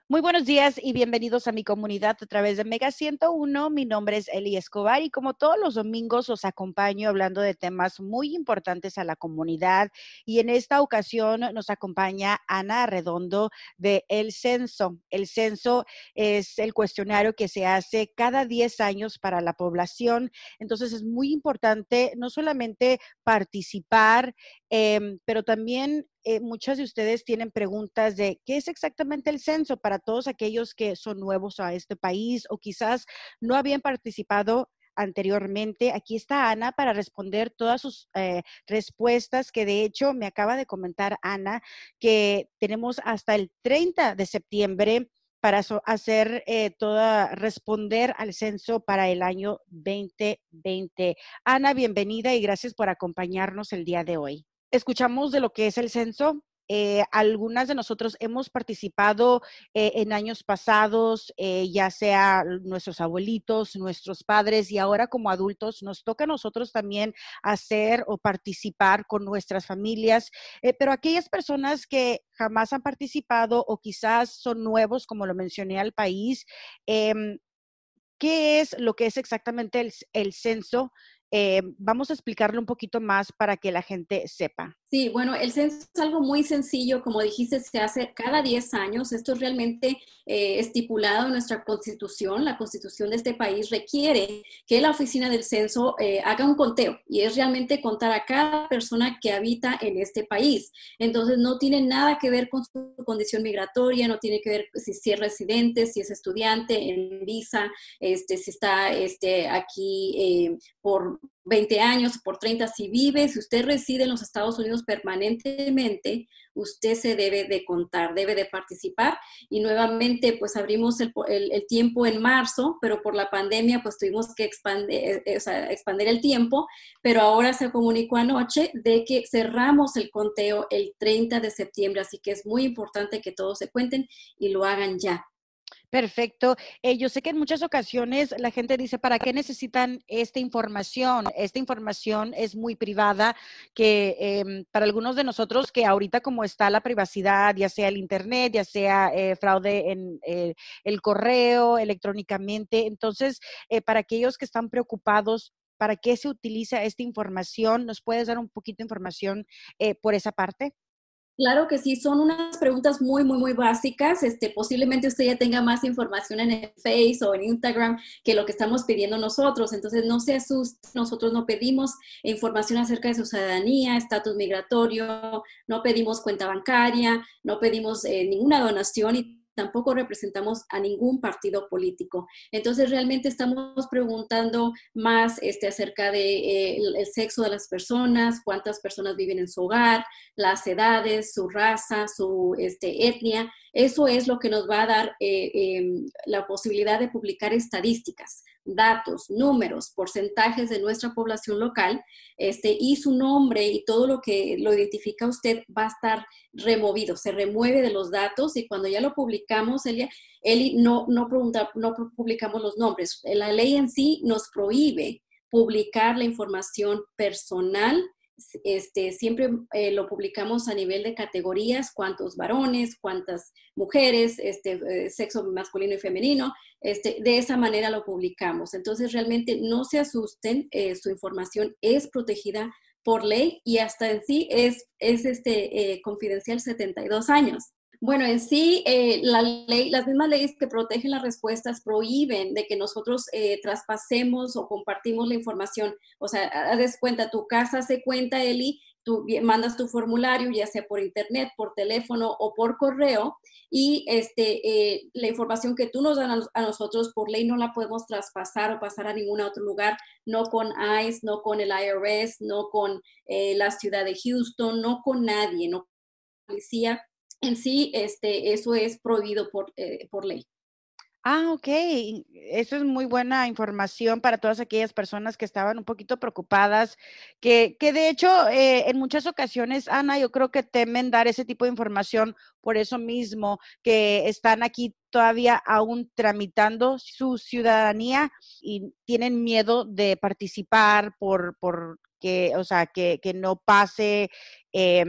Muy buenos días y bienvenidos a mi comunidad a través de Mega 101. Mi nombre es Eli Escobar y como todos los domingos os acompaño hablando de temas muy importantes a la comunidad y en esta ocasión nos acompaña Ana Arredondo de El Censo. El Censo es el cuestionario que se hace cada 10 años para la población, entonces es muy importante no solamente participar, pero también muchas de ustedes tienen preguntas de qué es exactamente el censo para todos aquellos que son nuevos a este país o quizás no habían participado anteriormente. Aquí está Ana para responder todas sus respuestas, que de hecho me acaba de comentar Ana que tenemos hasta el 30 de septiembre para hacer responder al censo para el año 2020. Ana, bienvenida y gracias por acompañarnos el día de hoy. Escuchamos de lo que es el censo. Algunas de nosotros hemos participado en años pasados, ya sea nuestros abuelitos, nuestros padres, y ahora como adultos nos toca a nosotros también hacer o participar con nuestras familias, pero aquellas personas que jamás han participado o quizás son nuevos, como lo mencioné, al país, ¿qué es lo que es exactamente el censo? Vamos a explicarlo un poquito más para que la gente sepa. Sí, bueno, el censo es algo muy sencillo, como dijiste, se hace cada 10 años. Esto es realmente estipulado en nuestra constitución. La constitución de este país requiere que la oficina del censo haga un conteo y es realmente contar a cada persona que habita en este país. Entonces, no tiene nada que ver con su condición migratoria, no tiene que ver si es residente, si es estudiante, en visa, si está aquí por 20 años, por 30, si vive, si usted reside en los Estados Unidos permanentemente, usted se debe de contar, debe de participar. Y nuevamente, pues abrimos el tiempo en marzo, pero por la pandemia, pues tuvimos que expandir el tiempo, pero ahora se comunicó anoche de que cerramos el conteo el 30 de septiembre, así que es muy importante que todos se cuenten y lo hagan ya. Perfecto. Yo sé que en muchas ocasiones la gente dice, ¿para qué necesitan esta información? Esta información es muy privada, que para algunos de nosotros que ahorita como está la privacidad, ya sea el internet, ya sea fraude en el correo, electrónicamente, entonces para aquellos que están preocupados, ¿para qué se utiliza esta información? ¿Nos puedes dar un poquito de información por esa parte? Claro que sí, son unas preguntas muy básicas. Posiblemente usted ya tenga más información en el Face o en Instagram que lo que estamos pidiendo nosotros. Entonces, no se asuste, nosotros no pedimos información acerca de su ciudadanía, estatus migratorio, no pedimos cuenta bancaria, no pedimos ninguna donación y tampoco representamos a ningún partido político. Entonces, realmente estamos preguntando más acerca de el sexo de las personas, cuántas personas viven en su hogar, las edades, su raza, su etnia. Eso es lo que nos va a dar la posibilidad de publicar estadísticas, datos, números, porcentajes de nuestra población local, y su nombre y todo lo que lo identifica a usted va a estar removido, se remueve de los datos y cuando ya lo publicamos, Eli, no publicamos los nombres. La ley en sí nos prohíbe publicar la información personal. Siempre lo publicamos a nivel de categorías, cuántos varones, cuántas mujeres, sexo masculino y femenino, de esa manera lo publicamos. Entonces realmente no se asusten, su información es protegida por ley y hasta en sí es confidencial 72 años. Bueno, en sí, las mismas leyes que protegen las respuestas prohíben de que nosotros traspasemos o compartimos la información. O sea, haz cuenta, tu casa se cuenta, Eli, tú mandas tu formulario, ya sea por internet, por teléfono o por correo, y la información que tú nos das a nosotros por ley no la podemos traspasar o pasar a ningún otro lugar, no con ICE, no con el IRS, no con la ciudad de Houston, no con nadie, no con la policía en sí, eso es prohibido por ley. Ah, ok. Eso es muy buena información para todas aquellas personas que estaban un poquito preocupadas, que de hecho en muchas ocasiones, Ana, yo creo que temen dar ese tipo de información por eso mismo, que están aquí todavía aún tramitando su ciudadanía y tienen miedo de participar por que, o sea, que no pase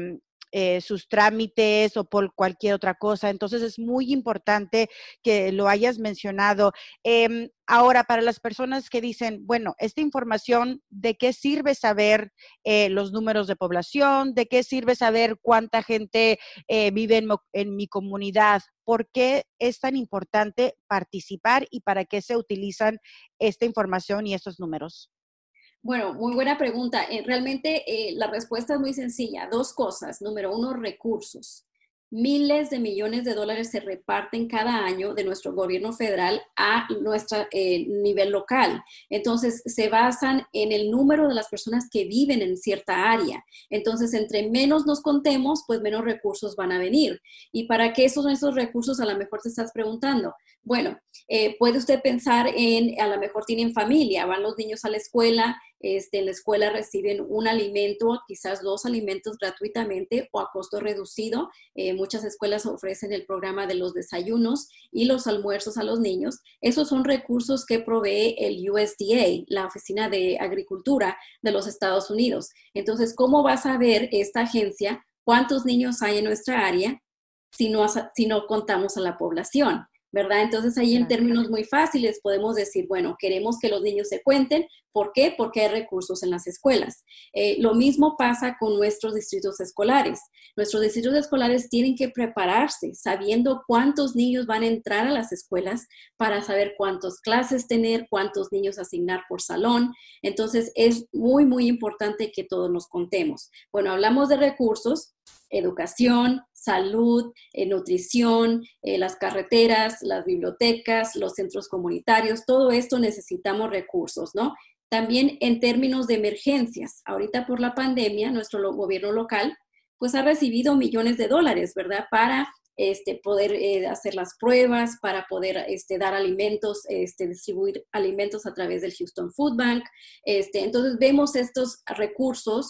sus trámites o por cualquier otra cosa. Entonces es muy importante que lo hayas mencionado. Ahora, para las personas que dicen, bueno, esta información, ¿de qué sirve saber los números de población? ¿De qué sirve saber cuánta gente vive en mi comunidad? ¿Por qué es tan importante participar y para qué se utilizan esta información y estos números? Bueno, muy buena pregunta. Realmente la respuesta es muy sencilla. Dos cosas. Número uno, recursos. Miles de millones de dólares se reparten cada año de nuestro gobierno federal a nuestro nivel local. Entonces, se basan en el número de las personas que viven en cierta área. Entonces, entre menos nos contemos, pues menos recursos van a venir. ¿Y para qué son esos recursos? A lo mejor te estás preguntando. Bueno, puede usted pensar en, a lo mejor tienen familia, van los niños a la escuela, en la escuela reciben un alimento, quizás dos alimentos gratuitamente o a costo reducido. Muchas escuelas ofrecen el programa de los desayunos y los almuerzos a los niños. Esos son recursos que provee el USDA, la Oficina de Agricultura de los Estados Unidos. Entonces, ¿cómo va a saber esta agencia cuántos niños hay en nuestra área si no contamos a la población? ¿Verdad? Entonces ahí en Claro. términos muy fáciles podemos decir, bueno, queremos que los niños se cuenten. ¿Por qué? Porque hay recursos en las escuelas. Lo mismo pasa con nuestros distritos escolares. Nuestros distritos escolares tienen que prepararse sabiendo cuántos niños van a entrar a las escuelas para saber cuántas clases tener, cuántos niños asignar por salón. Entonces es muy, muy importante que todos nos contemos. Bueno, hablamos de recursos, educación, salud, nutrición, las carreteras, las bibliotecas, los centros comunitarios, todo esto necesitamos recursos, ¿no? También en términos de emergencias, ahorita por la pandemia, nuestro gobierno local pues ha recibido millones de dólares, ¿verdad? Para poder hacer las pruebas, para poder dar alimentos, distribuir alimentos a través del Houston Food Bank. Entonces vemos estos recursos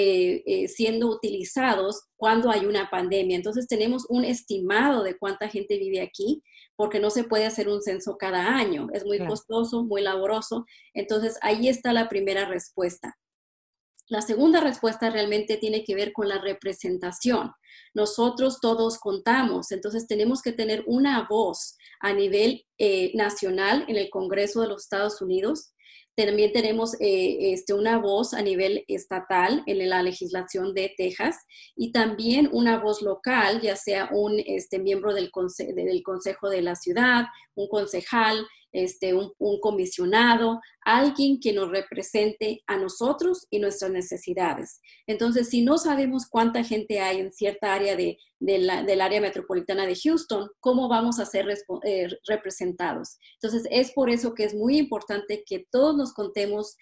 siendo utilizados cuando hay una pandemia. Entonces tenemos un estimado de cuánta gente vive aquí, porque no se puede hacer un censo cada año. Es muy Claro. costoso, muy laboroso. Entonces ahí está la primera respuesta. La segunda respuesta realmente tiene que ver con la representación. Nosotros todos contamos, entonces tenemos que tener una voz a nivel nacional en el Congreso de los Estados Unidos. También tenemos una voz a nivel estatal en la legislación de Texas y también una voz local, ya sea un miembro del consejo de la ciudad, un concejal, un comisionado, alguien que nos represente a nosotros y nuestras necesidades. Entonces, si no sabemos cuánta gente hay en cierta área del área metropolitana de Houston, ¿cómo vamos a ser representados? Entonces, es por eso que es muy importante que todos nos contemos,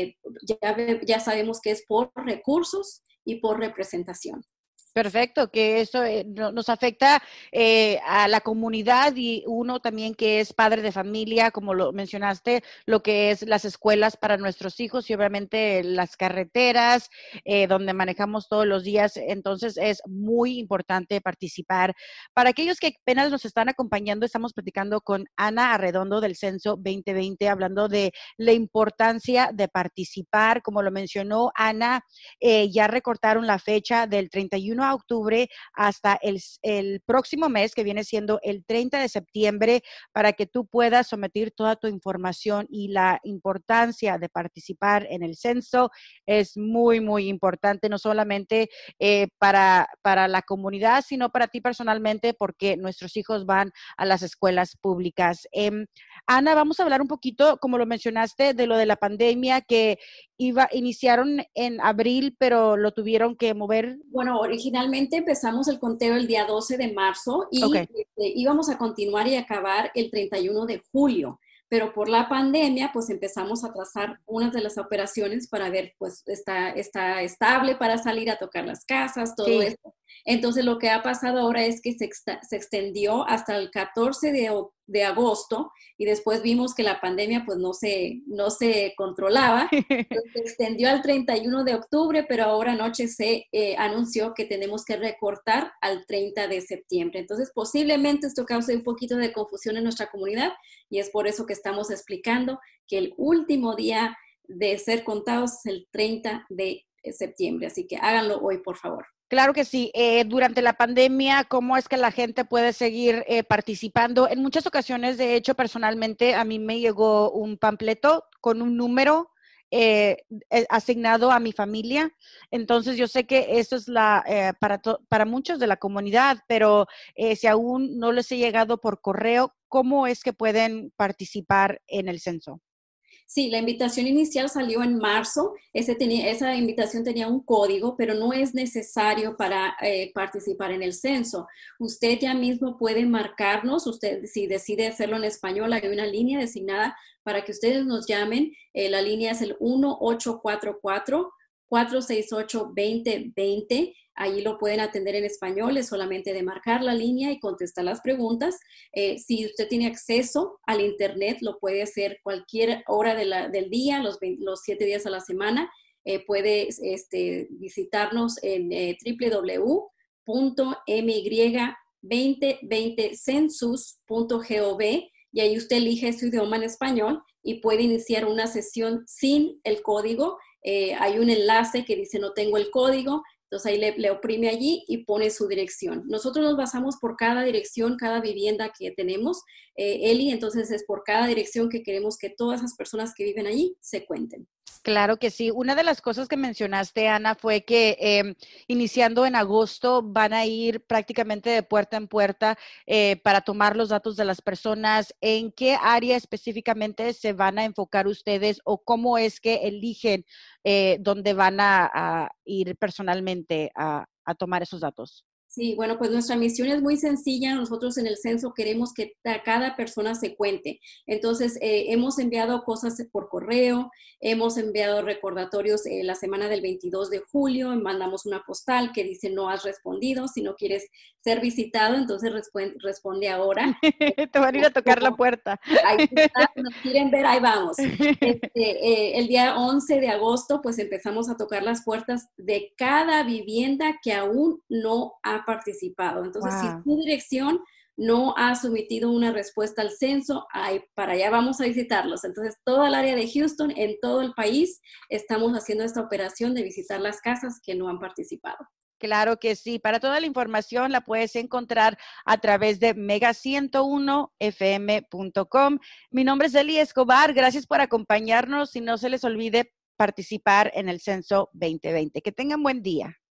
ya sabemos que es por recursos y por representación. Perfecto, que eso nos afecta a la comunidad y uno también que es padre de familia, como lo mencionaste, lo que es las escuelas para nuestros hijos y obviamente las carreteras donde manejamos todos los días. Entonces es muy importante participar. Para aquellos que apenas nos están acompañando, estamos platicando con Ana Arredondo del Censo 2020, hablando de la importancia de participar. Como lo mencionó Ana, ya recortaron la fecha del 31 de octubre hasta el próximo mes, que viene siendo el 30 de septiembre, para que tú puedas someter toda tu información. Y la importancia de participar en el censo es muy, muy importante, no solamente para la comunidad, sino para ti personalmente, porque nuestros hijos van a las escuelas públicas. Ana, vamos a hablar un poquito, como lo mencionaste, de lo de la pandemia que iniciaron en abril, pero lo tuvieron que mover. Bueno, originalmente empezamos el conteo el día 12 de marzo y Okay. íbamos a continuar y acabar el 31 de julio, pero por la pandemia pues empezamos a trazar unas de las operaciones para ver pues está estable para salir a tocar las casas, todo Sí. esto. Entonces lo que ha pasado ahora es que se extendió hasta el 14 de agosto y después vimos que la pandemia pues no se controlaba. Se extendió al 31 de octubre, pero ahora anoche se anunció que tenemos que recortar al 30 de septiembre. Entonces, posiblemente esto cause un poquito de confusión en nuestra comunidad y es por eso que estamos explicando que el último día de ser contados es el 30 de septiembre. Así que háganlo hoy, por favor. Claro que sí. Durante la pandemia, ¿cómo es que la gente puede seguir participando? En muchas ocasiones, de hecho, personalmente, a mí me llegó un panfleto con un número asignado a mi familia. Entonces, yo sé que eso es para muchos de la comunidad, pero si aún no les he llegado por correo, ¿cómo es que pueden participar en el censo? Sí, la invitación inicial salió en marzo. Esa invitación tenía un código, pero no es necesario para participar en el censo. Usted ya mismo puede marcarnos, usted si decide hacerlo en español, hay una línea designada para que ustedes nos llamen. La línea es el 1844-468-2020. Ahí lo pueden atender en español, es solamente de marcar la línea y contestar las preguntas. Si usted tiene acceso al Internet, lo puede hacer cualquier hora del día, los 7 días a la semana. Puede visitarnos en www.my2020census.gov y ahí usted elige su idioma en español y puede iniciar una sesión sin el código. Hay un enlace que dice no tengo el código, entonces ahí le oprime allí y pone su dirección. Nosotros nos basamos por cada dirección, cada vivienda que tenemos, Eli, entonces es por cada dirección que queremos que todas las personas que viven allí se cuenten. Claro que sí. Una de las cosas que mencionaste, Ana, fue que iniciando en agosto van a ir prácticamente de puerta en puerta para tomar los datos de las personas. ¿En qué área específicamente se van a enfocar ustedes o cómo es que eligen dónde van a ir personalmente a tomar esos datos? Sí, bueno, pues nuestra misión es muy sencilla. Nosotros en el censo queremos que cada persona se cuente. Entonces, hemos enviado cosas por correo, hemos enviado recordatorios la semana del 22 de julio, mandamos una postal que dice no has respondido, si no quieres ser visitado, entonces responde ahora. Te van a ir a tocar la puerta. Ahí está, si nos quieren ver, ahí vamos. El día 11 de agosto, pues empezamos a tocar las puertas de cada vivienda que aún no ha participado. Entonces, si Wow. tu dirección no ha sometido una respuesta al censo, para allá vamos a visitarlos. Entonces, toda el área de Houston, en todo el país, estamos haciendo esta operación de visitar las casas que no han participado. Claro que sí. Para toda la información la puedes encontrar a través de mega101fm.com. Mi nombre es Eli Escobar. Gracias por acompañarnos y no se les olvide participar en el Censo 2020. Que tengan buen día.